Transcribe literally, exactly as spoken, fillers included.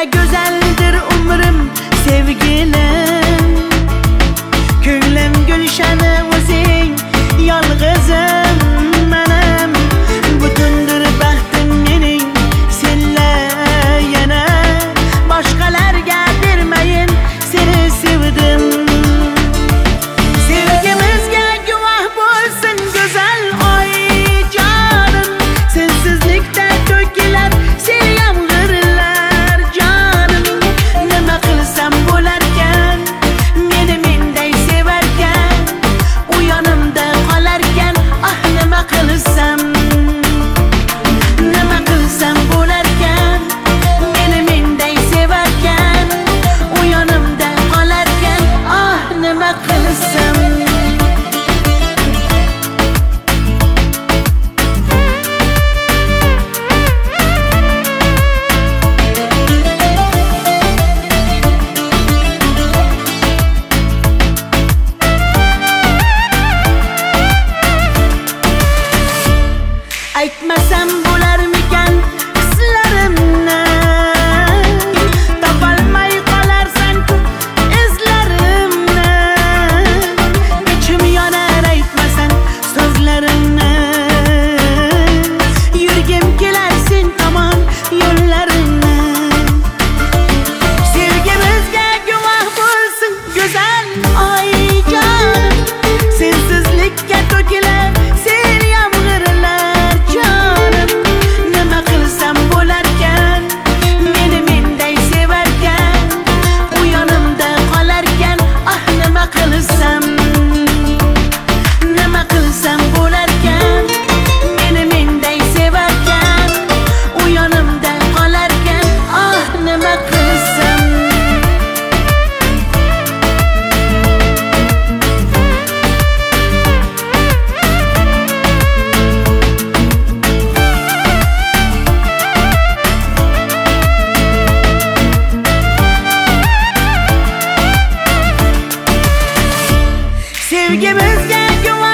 Ne güzeldir umrim sevgilim, ko'nglim gulshani o'zing, yolg'izim menim. Butundir baxtim mening senla yana, boshqalarga bermayin seni sevdim. Sevgimizga guvoh bo'lsin go'zal oy jonim, sensizlikda to'kilar sel yomg'irlar jonim. Nima qilsam bo'larkan, meni menday sevarkan, u yonimda qolarkan, ah nima qilsam, nima qilsam bo'larkan, meni menday sevarkan, u yonimda qolarkan, ah nima qilsam. Aytmasam bo'larmikan hislarimni, topolmay qolarsan-ku izlarimni. Ichim yonar aytmasang so'zlarimni, yurgim kelar sen tomon yo'llarimni. Sevgimizga guvoh bo'lsin go'zal oyijonim, sensizlikka to'kilar sel yomg'irlar jonim. Nima qilsam bo'larkan, meni menday sevarkan, u yonimda qolarkan, ah nima qilsam, nima qilsam bo'larkan, meni menday sevarkan, u yonimda qolarkan, ah nima qilsam. Sevgimizga guvoh